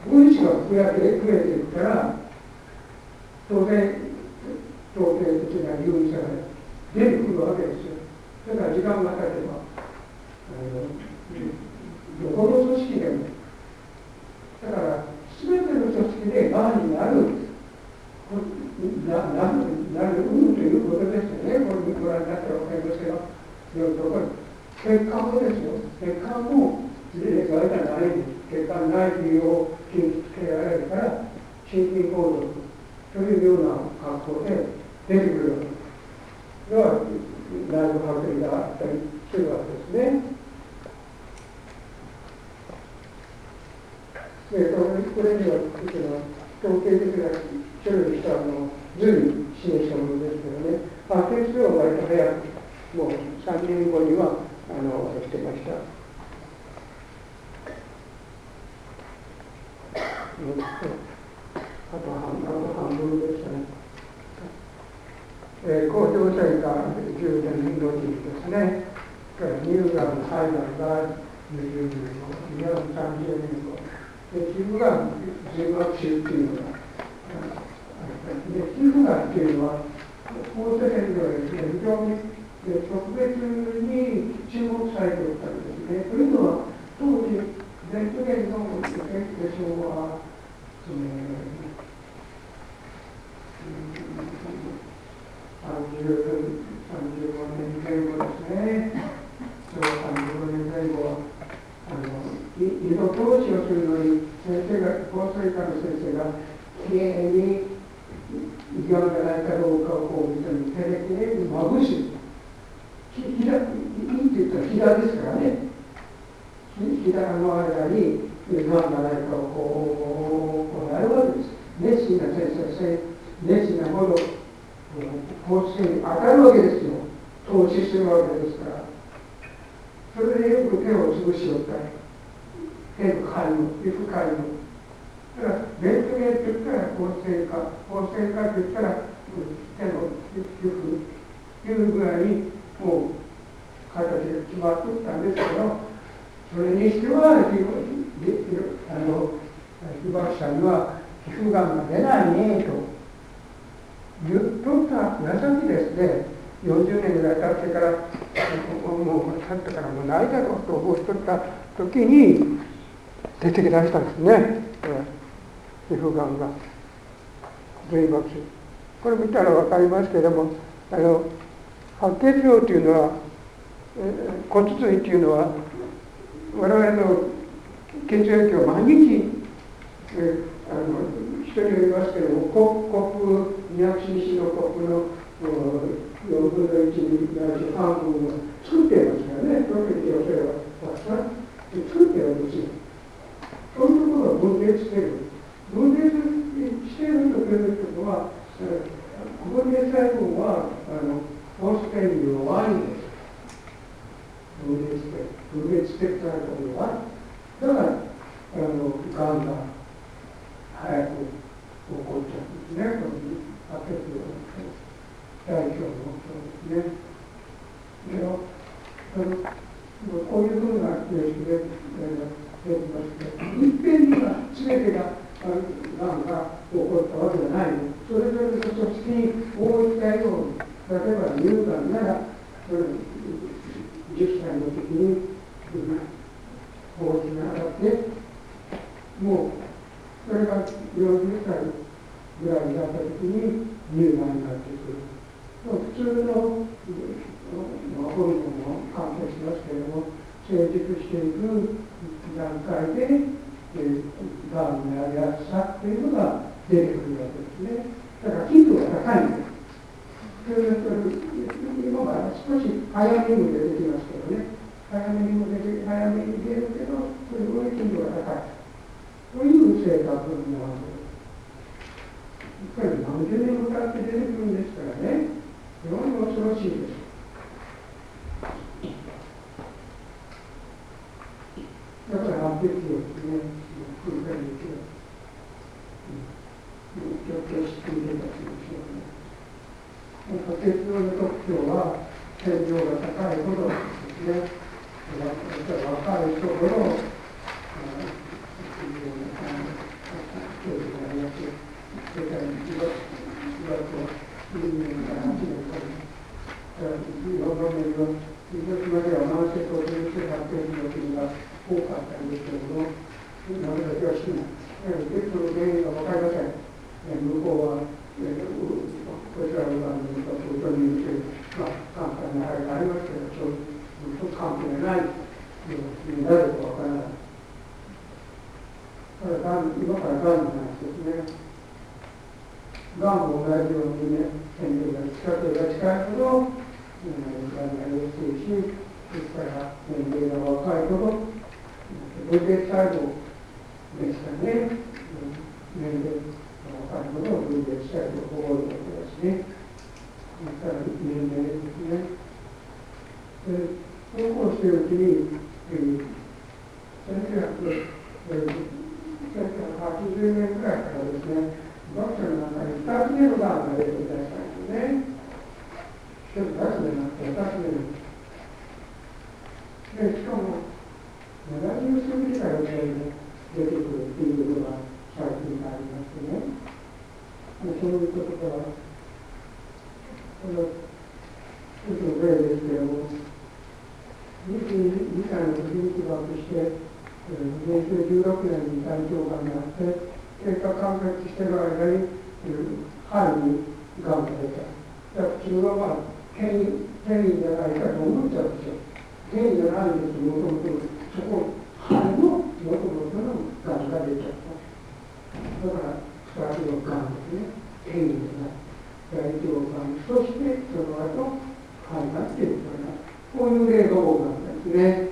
分子が増えていくから、当然統計的な有意差が出てくるわけですよ。だから時間が経てばどこの組織でも、だから全ての組織でがんになるということですよね。これご覧になったら分かりますけど、血管もですよ、血管も劣化がない、血管内皮を傷つけられるから心筋梗塞というような格好で出てくるのは内部剥離があったりするわけですね。これには統計的な処理した図に示したものですけどね、点数は割と早く、もう3年後にはしてました。あと半分でしたね。甲状腺が10年後にですね、乳がん、肺がんが20年後、がん30年後、皮膚がん、髄膜腫っていうのが皮膚がんっていうのは、放射線ではですね、非常に特別に注目されていたんですね。というのは、当時、レントゲンの現象は、35年前後ですね。35年前後、胃の透視をするのに、放射科の先生が、きれいに胃がんがないかどうかをこう見たり、きれいにまぶし、胃って言ったらひだですからね。ひだの間にがんがないかをこうやるわけです。熱心な先生、熱心なほど放射線に当たるわけですよ。透視するわけですから。それでよく手を潰しよったり、手の介護、皮膚介護。だからレントゲンといったら放射線科といったら手の皮膚というぐらいにもう形が決まっていたんですけど、それにしては被爆者には皮膚がんが出ないねと言っとった矢先ですね、40年ぐらい経ってからもうないだろうと思っとった時に出てきだしたんですね。皮膚がんが髄膜腫、これ見たら分かりますけれども、白血病というのは、骨髄というのは我々の血液を毎日、人によりますけれども、コップ 200cc のコップの4分の1ないし半分を作っていますからね。特に女性はたくさん作っているんですよ。そういうところを分裂している。分裂しているということは、分裂細胞は放射線に弱いんです。分裂している細胞に弱い。だから、がんが早く起こっちゃうんですね。白血病の大腸のそうですね。こういうふうな形式で出てますけど、いっぺんには全てががんが起こったわけじゃない。それぞれの組織に応じたように、例えば乳がんなら、10歳の時に法事が上がって、もうそれが40歳ぐらいになった時に乳がんになってくる。普通のホルモンも関係しますけれども、成熟していく段階でがんになりやすさというのが出てくるわけですね。だから頻度が高いんです。今は少し早めにも出てきますけどね、早めに出るけど、それぐらい頻度が高いという性格なわけです。やっぱり何十年も経って出てくるんですからね、非常に恐ろしいです。だから白血病ですね、空間に行きを決して入れたというしょうね。白血病の特徴は、線量が高いほどですね、若い人ほど、 なるだけは好きなんです。その原因が分かりません。向こうは、こちらの番組とそういうふうに言って、関係のあれがありますけど、そういう関係がないようになると分からない。今からがんの話ですね。がんも同じようにね、年齢が近ければ近いほど、がんがやすいし、ですから年齢が若いほど、分裂細胞ですからね、年齢が若いほど分裂細胞を覚えるわけですね。ですから年齢ですね。そうこうしているうちに、1980年ぐらいからですね、学者の中に2つ目のがんが出てきたんですね。1つ2つ目になって2つ目に。で、しかも、70過ぎから出てくるっていうのが最近ありましてね。そういうことから、この一つの例ですけれども、22歳の時に被爆して、平成16年に大腸がんになって、経過完結している間に、肺にがんが出た。普通は転移じゃないかと思っちゃうんですよ。転移じゃないんですよ、もともと。そこ、肺のもともとのがんが出ちゃった。だから、2つのがんですね。転移じゃない。大腸がん、そしてその後、肺がんっていうこういう例が多かったですね。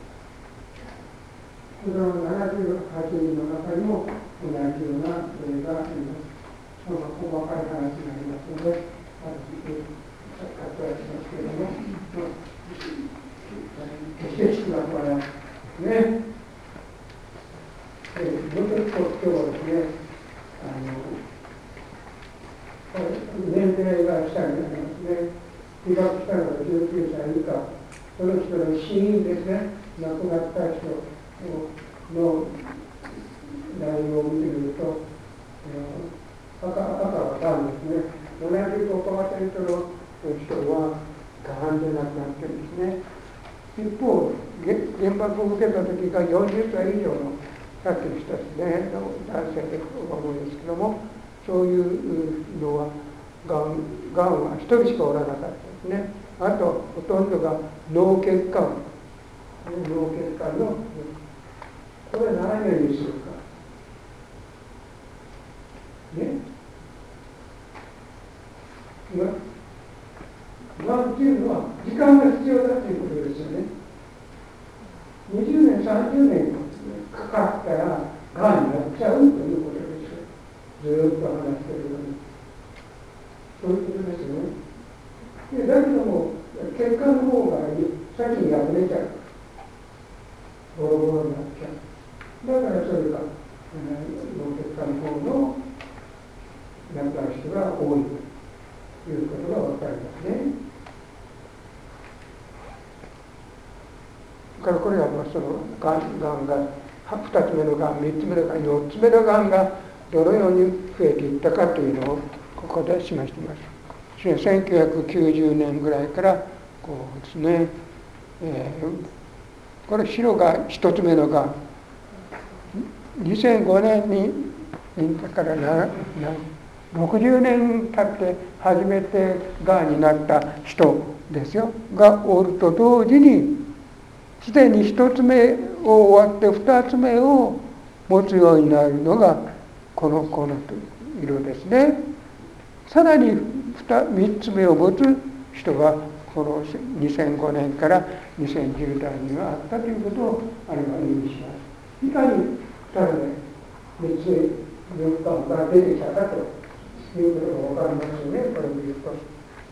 その78人の中にも同じような例があります。その細かい話になりますので、割愛しますけれども、決して少なくはないですね。もう一つ今日はですね、年齢が下になりますね。被爆したのが19歳以下、その人の死因ですね、亡くなった人の内容を見てみると、赤はがんですね。75% の人はがんで亡くなっているんですね。一方、原爆を受けた時が40歳以上のさっきの人ですね、男性で思うんですけども、そういうのはがんは1人しかおらなかったですね。あと、ほとんどが脳血管の、これ何年にするか。ね。がんっていうのは時間が必要だということですよね。20年、30年かかったらがんになっちゃうということですよ。ずっと話しているのに。そういうことですよね。だけども、血管の方が先に破れちゃう。ボロボロになっちゃう。だからそれが、脳血管の方の亡くなる人が多いということが分かりますね。だからこれはそのがんが2つ目のがん、3つ目のがん、4つ目のがんがどのように増えていったかというのをここで示しています。1990年ぐらいからこうですね、これ白が1つ目のがん、2005年にだから60年経って初めてがんになった人ですよがおると同時に、すでに1つ目を終わって2つ目を持つようになるのがこの色ですね。さらに3つ目を持つ人がこの2005年から2010代にはあったということをあれは意味します。いかに2人で3つ4巻から出てきたかということが分かりますよね、これを見ると。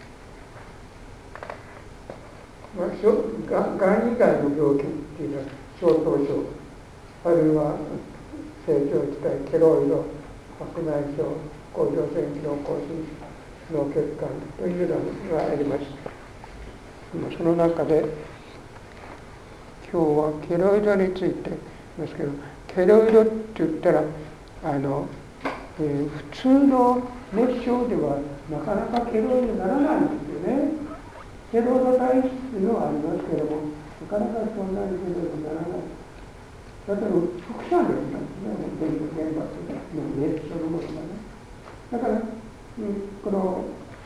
がん以外の病気っていうのは小頭症、あるいは成長期待、ケロイド、白内障、甲状腺機能亢進、脳血管というのがあります。その中で今日はケロイドについて言いますけど、ケロイドって言ったら普通の熱傷ではなかなかケロイドにならないんですよね。ケロイド体質というのはありますけれども、なかなかそんなにケロイドにならない。 だから副作用なんですね、原発の熱そのものがね。だから、この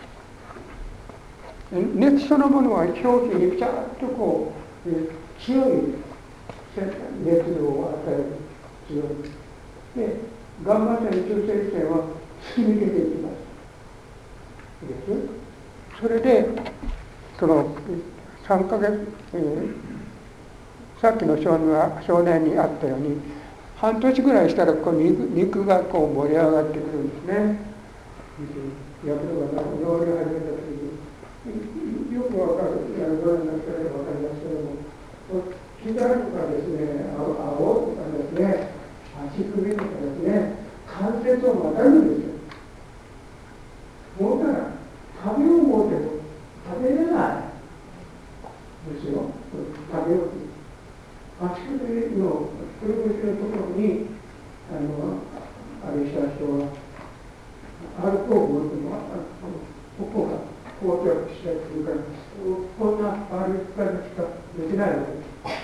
熱そのものは表皮にピチャッとこう、強い熱量を与える。強い。で、ガンマ線、中性線は突き抜けていきます。いいです。それで、その3ヶ月、さっきの少年にあったように、半年ぐらいしたらこう肉がこう盛り上がってくるんですね。やけどが治り始めた時に、よくわかる、ご覧になったらわかりますけども、膝とかですね、顎とかですね、足首とかですね、関節をまたぐんですよ。もうたら、食べよう思うても食べれないですよ。食べようと。足首のくるぶしのところに、あれした人は、アルコールをここが硬直したりするから、こんな歩き方しかできないわけ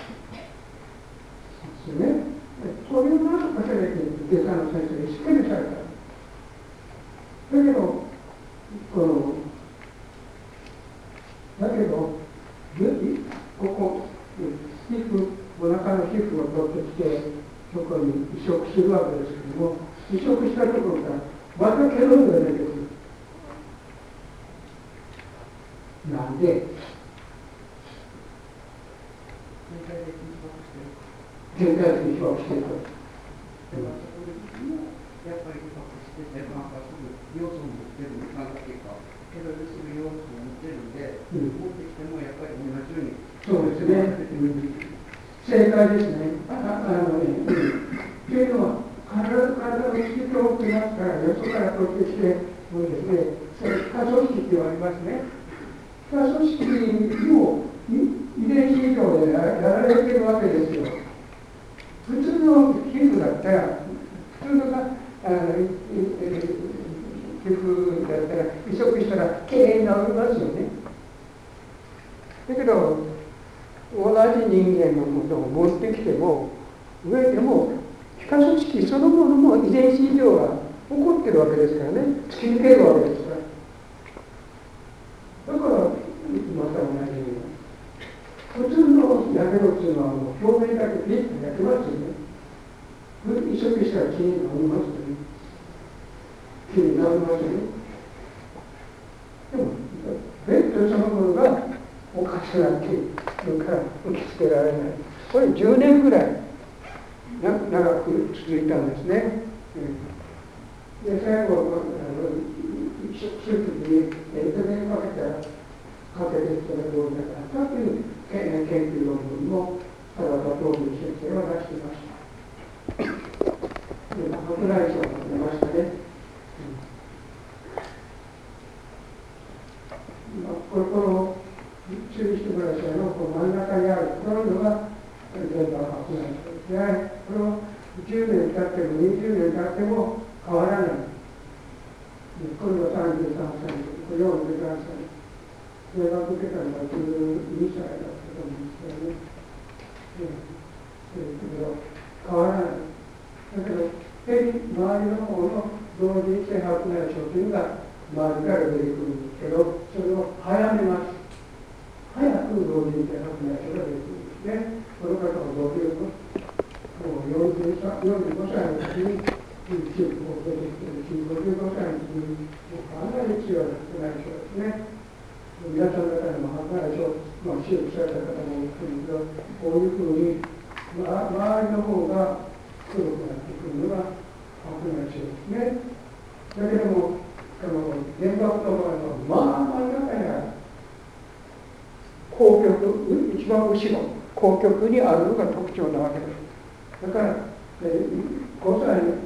ですよね。そういうものを重ねて、外科の先生にしっかりされた。だけど、ここ、皮膚、お腹の皮膚を取ってきて、そこに移植するわけですけども、移植したところからまたケロイドが出てくる。なんで全体的に被爆していると。 やっぱり被爆してて、なんかすぐ要素を持ってる、なんていうか、ケロイドすぐ要素を持ってるんで、持ってきてもやっぱり同じように。 そうですね。正解ですね。というのは、体の透き通ってますから、よそから取ってきてもですね、皮下組織って言われますね。皮下組織を遺伝子移動でやられているわけですよ。普通の皮膚だったら、普通の皮膚だったら、移植したらきれいになりますよね。だけど、同じ人間のことを持ってきても、植えても、皮下組織そのものも遺伝子異常が起こってるわけですからね、突き抜けるわけですから。だから、また同じように。普通のやけどっていうのは、表面だけピッと焼けますよね。移植したらきれいになりますよね。きれいになりますよね。でも、ベッドそのものがおかしくなっているから受け付けられない。これ10年ぐらい長く続いたんですね。で、最後、移植するときに、レントゲンかけてきたらどうだったかという研究論文も、田中東美先生は出していました。白内障が出ましたね。この注意してくださいの真ん中にあるこのが全部白内障ですね。これを10年経っても20年経っても変わらない。これは33歳、これは43歳。大学受けたのが12歳だったと思うんですけどね。変わらない。だけど、周りの方の同時性白内障というのが周りから出てくるんですけど、それを早めます。早く同時性白内障が出てくるんですね。この方はどういうの45歳の時に皮膚を出てきてるし、55歳の時にかなり強い白内障ですね。皆さん方にも白内障、手術された方も多いんですけど、こういうふうに、周りの方が黒くなってくるのが白内障ですね。だけども、原爆の場合は、真ん中にある。光極、一番後ろ、光極にあるのが特徴なわけです。だから、5歳の、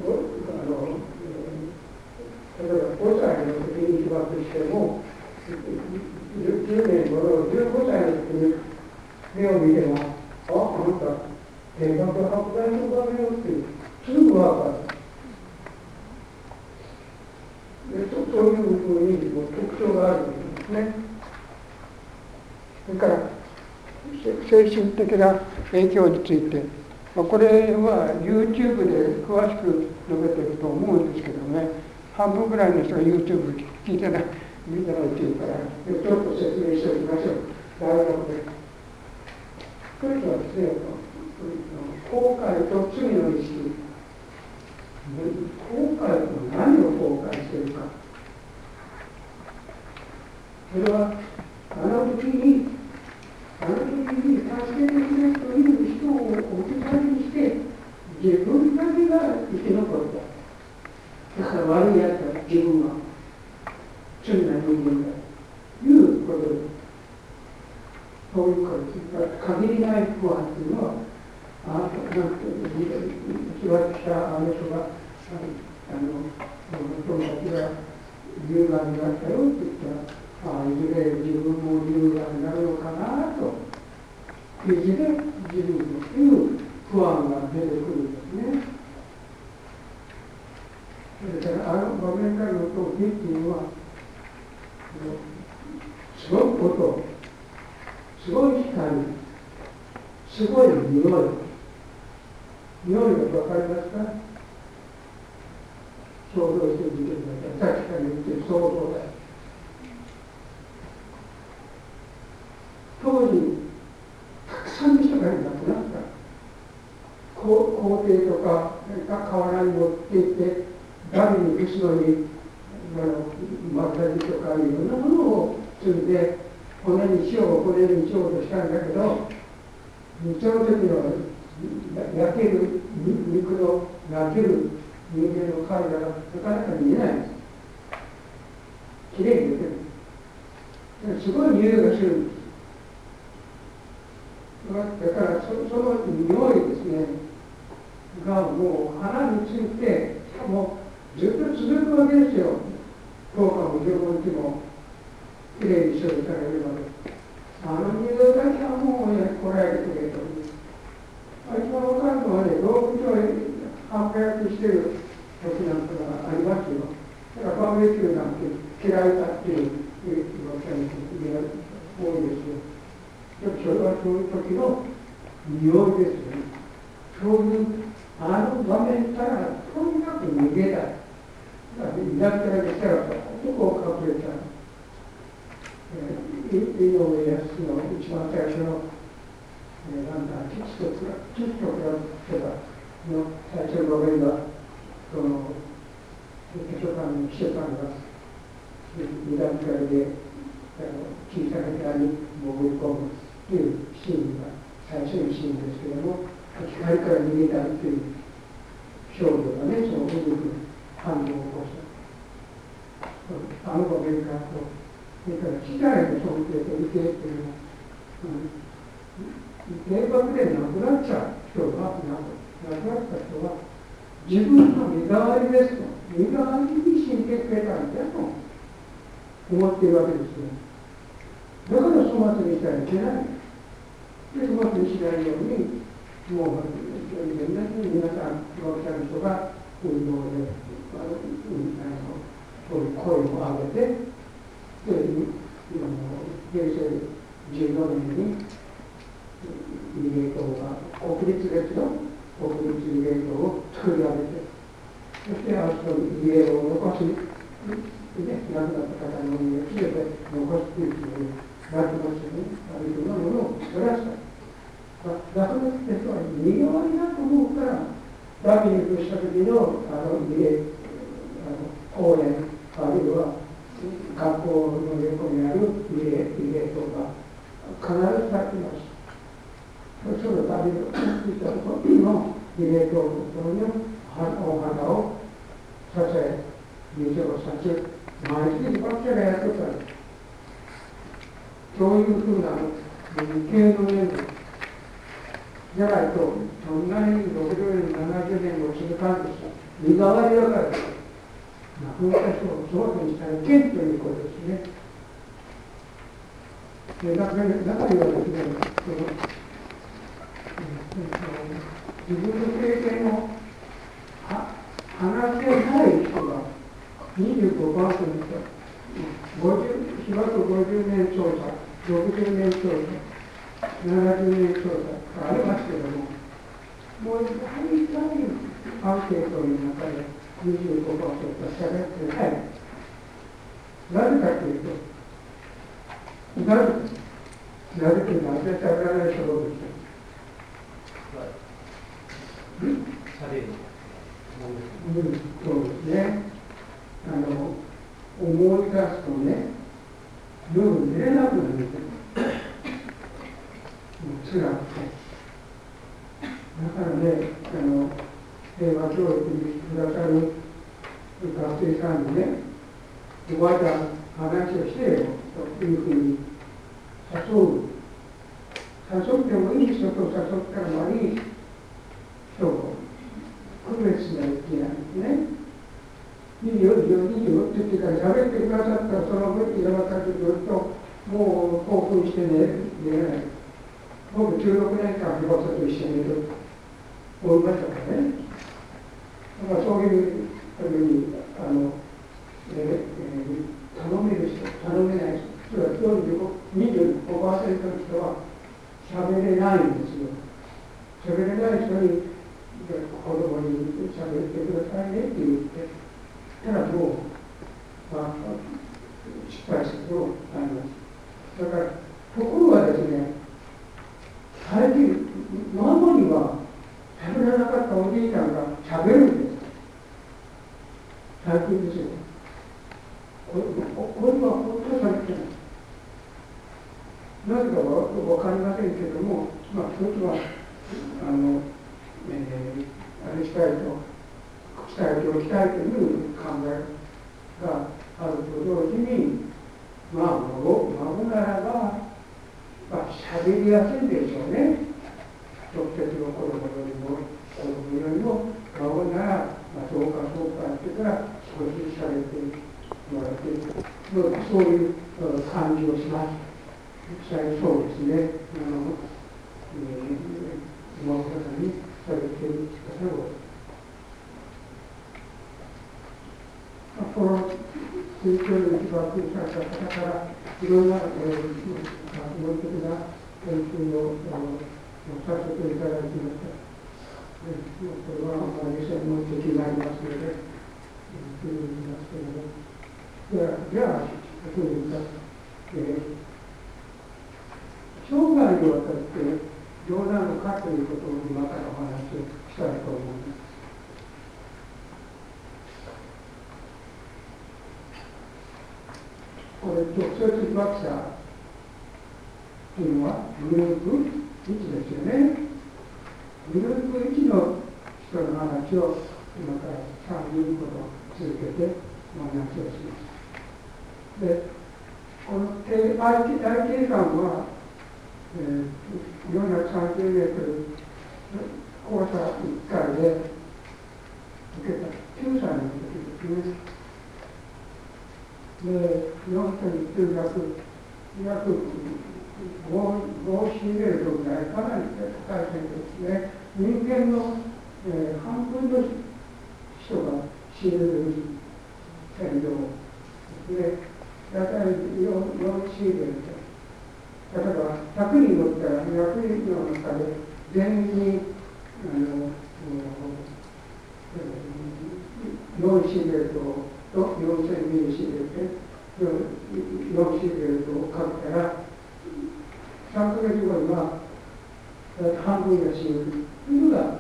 例えば5歳の時に被爆しても、10年後、15歳の時に目を見ても、あんた、原爆の白内障が目をって、すぐ分かる。そういうふうに特徴があるんですね。それから精神的な影響について、 これは YouTube で詳しく述べてると思うんですけどね、半分ぐらいの人が YouTube 聞いてない、見てないっていうから、ちょっと説明しておきましょう。大学で。一つはですね、後悔と罪の意識。後悔と何を後悔しているか。それは、あの時に助けてくれという人を置き去りにして、自分だけが生き残った。だから悪いやつだ、自分は。罪な人間だ。ということです。そういうことです。限りない不安というのは、なんて育ってきたあの人が、友達が乳がんになったよって言ったら、いずれ自分も乳がんになるのかなと、いう字で自分という不安が出てくるんですね。それからあの場面からの時っていうのは、すごいこと、すごい光、すごい匂い。匂いが分かりますか？想像してみてください。さっきから言ってる想像だ。当時、たくさんの人がいなくなった。皇帝とか河原に持って行って、ダムに後ろにマッサージとかいろんなものを積んで、骨にしようとしたんだけど、その時の焼ける肉の焼ける人間の体がなかなか見えないんです。きれいに出てる。すごい匂いがするんです。だからその匂いですね、がもう鼻について、しかもずっと続くわけですよ。10日も15日もきれいにしておいたらいるので。あの匂いだけはもうこらえてくれと。一番分かるのはね、動物を販売焼きしてる時なんかがありますよ。だからバーベキューなんて嫌いだっていう噂に多いですよ。それはそういう時の匂いですよね。そういうあの場面からとにかく逃げたい。いなくなってきたらそこを隠れた。井上康の一番最初の父と比べての最初の場面が、その図書館の記者さんが二段階で小さな部屋に潜り込むというシーンが最初のシーンですけれども、光から逃げたという少女がね、その動く反応を起こした。あの場面からと、それから機械の尊敬と理系っていうのは、原爆で亡くなっちゃう人が、亡くなった人は、自分の身代わりですと、身代わりに死んでくれたんだと思っているわけですよ。だから粗末にしたらいけない。で、粗末にしないように、もう、皆さん、被爆者の人が運動で、そういう声を上げて、平成14年に慰霊塔が国立ですよ、国立慰霊塔を作り上げて、そしてあそこに慰霊を残す、亡くなった方の家を全て残すというふうになってますよね。あるようなものを作らせた。亡くなった人は身代わりだと思うから、ダビングした時の慰霊公園、あるいは学校の横にある慰霊塔が必ず立っています。その旅の慰霊塔のお花を支え、水を差し、毎日ばっかりやってた。そういうふうな理系の面で、じゃないと、そんなに60年、70年も続かんでした。身代わりだから、亡くなった人をそうにしたらいけんということですね。中にはですね、自分の経験を話せない人が 25%、4月50年調査、60年調査、70年調査がありますけれども、 もう大体アンケートの中で25%は喋ってない。なぜかというと、なぜというのは絶対喋らない人が多いですよ。そうですね。思い出すとね、夜寝れなくなるんですよ。辛くて。だからね、平和教育にくださる学生さんにね、おばあちゃん話をしてよというふうに誘う。誘ってもいい人と誘ったら悪い人を区別しないといけないんですね。いいよって言ってから喋ってくださったらその分に分かってくると、もう興奮して寝れない。僕16年間、保護者と一緒にいる思いましたからね。だからそういうふうに頼める人、頼めない人は25% の人は喋れないんですよ。喋れない人に子供に喋ってくださいねって言って、たらもう、失敗するとあります。だから、ところがですね、最近、孫には喋らなかったおじいちゃんが喋るんです。最近ですよ。これは本当に喋ってない。なぜかは分かりませんけれども、一つは、あれしたいと、伝えておきたいという考えがあると同時に、孫ならば、喋りやすいでしょうね。直接の子供よりも、孫なら、そうかって言ったら、少し喋ってもらっている。そういう感じをします。そうですね。孫方に喋っている方を。この宗教に被爆された方から、いろんな学問的な研究をさせていただきました。これは専門的になりますので、言いますけれども、じゃあ、どういうか、生涯にわたってどうなのかということを今からお話をしたいと思います。これ、直接被爆者というのはグループ1ですよね。グループ1の人の話を今から3人ほど続けてお話をします。で、この大計算は、430メートル交差1回で受けた9歳の時ですね。で、4点約5シーレートぐらい、かなり高い線ですね。人間の、半分の人がシーレート線量で、大体4シーレート。例えば100人乗ったら100人の中で全員に4シーレートと4000ミリシーレート4シーレートをかけたら3ヶ月後には半分が死ぬというのが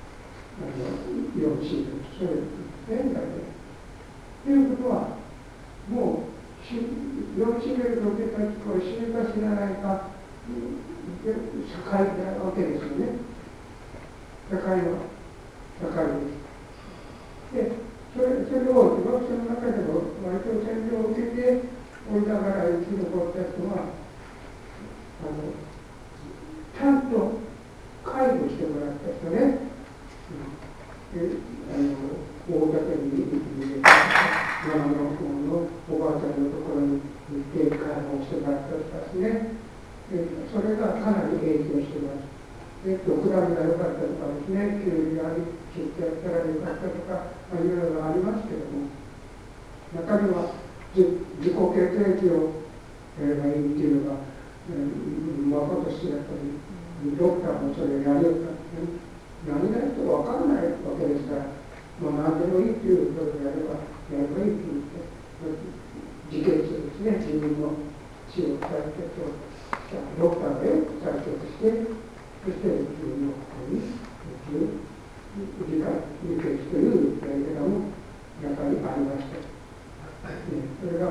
4シーレート。それ現在で。ということはもう4シーレートを受けた人は死ぬか死なないか社会なわけですよね。社会です。で、それを被爆者の中でも割と占領を受けておいながら生き残った人はちゃんと介護してもらった人ね。大分県に山の方のおばあちゃんのところに行って介護してもらった人ですね。それがかなり影響しています。クラブが良かったとかですね、給料が出血やったら良かったとか、いろいろありますけれども、中には自己決定をやればいいっていうのが、まことしやったり、ドクターもそれをやるようになって、 何々と分からないわけですから、何でもいいということであれば、やればいいと言って、自決ですね、自分の死を採決をしたドクターがよく採決して、そして自分のここに自決というやり方も中にありました。それが、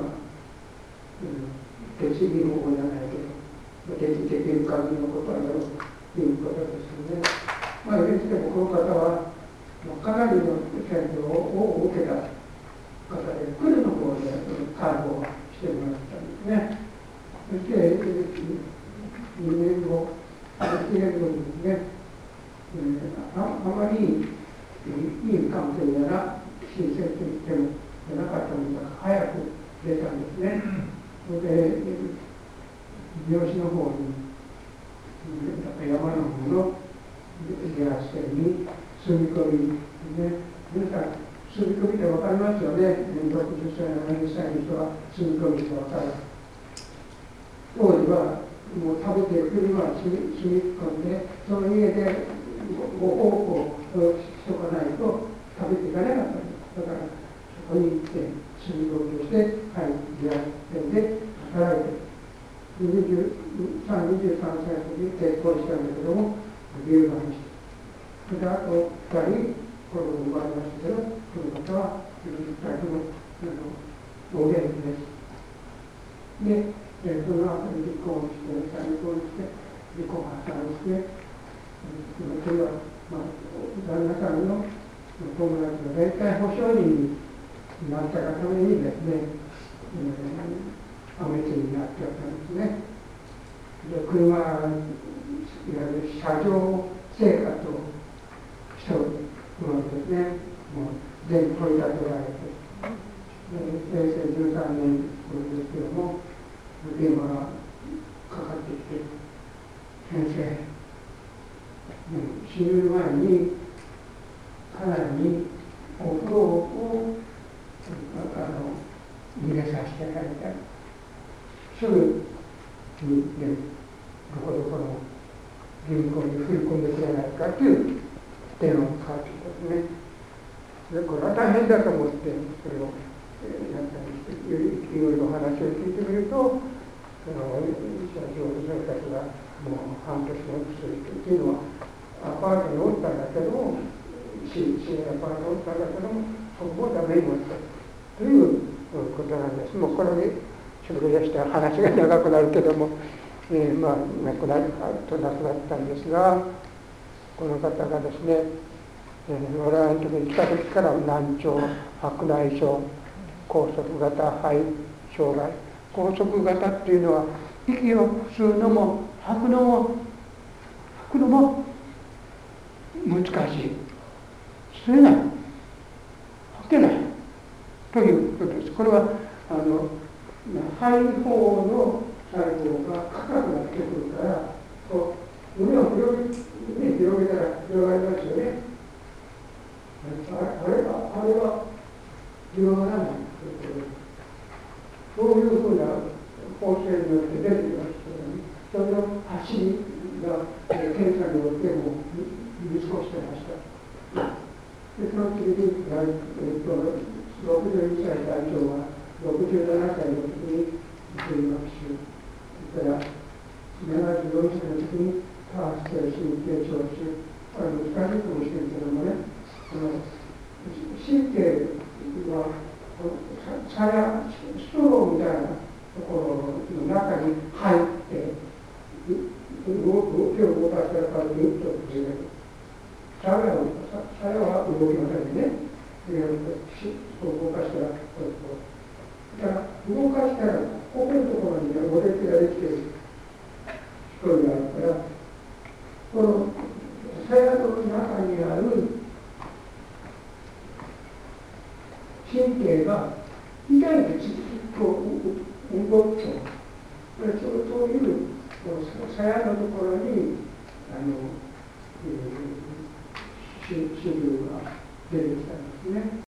決議方法じゃないけど、決議的に数のことだろうということですよね。いずれにしてもこの方は、かなりの戦争を受けた方で、来るの方で介護をしてもらったんですね。そして、2年後、1年後にですね、あまりいい関係やら、親切と言ってもなかったのが早く出たんですね。それで、病死の方に、山の方のゲラステに住み込みね、皆さん、住み込みって分かりますよね。60歳、70歳の人は住み込みって分かる。当時は、もう食べていくには住み込んで、その家でご奉公しとかないと食べていかなかったんです。だから、そこに行って、住み込みをして、ゲラステで働いて、23歳の時に結婚したんだけども、留学して、それであと2人、子供が生まれましたけど、この方は2人ともお元気です。で、その後に離婚して、離婚して、離婚破産して、それは、旦那さんの友達の連帯保証人になったがためにですね、破滅になっちゃったんですね。で、車、いわゆる車上生活をしておるものですね。もう全部取り立てられて、平成13年頃ですけども、電話がかかってきて、先生、死ぬ前に家内にお風呂を入れさせてあげたい。すぐに、どこどこの銀行に振り込んでくれないかという電話がかかってきたんですね。で、これは大変だと思って、それをやったりして、いろいろ話を聞いてみると、社長の生活がもう半年の薬というのは、アパートにおったんだけども、市営アパートにおったんだけども、そこもダメになったということなんです。もうこれでそれでしたら話が長くなるけども、亡くなったんですが、この方がですね、我々の時に来た時から難聴、白内障、拘束型肺障害、拘束型っていうのは息を吸うのも吐くのも難しい、吸えない、吐けないということです。これは肺胞の細胞が硬くなってくるから、胸を広げたら広がりますよね。あれは広がらないということです。そういうふうな構成によって出てきますけどね、それの走りが検査によっても見過ごしてました。で、その次に、62歳隊長は67歳の時に物理学習、それから74歳の時に多発性神経聴衆、これ難しいかもしれないけどもね、神経はストローみたいなところの中に入って手を動かしたらグッとずれる。鞘は動きませんね。動かしたらだから動かしたらここのところにおできができている人があるから、この鞘の中にある神経が以外で動くと、そういう鞘のところに支流が出てきたんですね。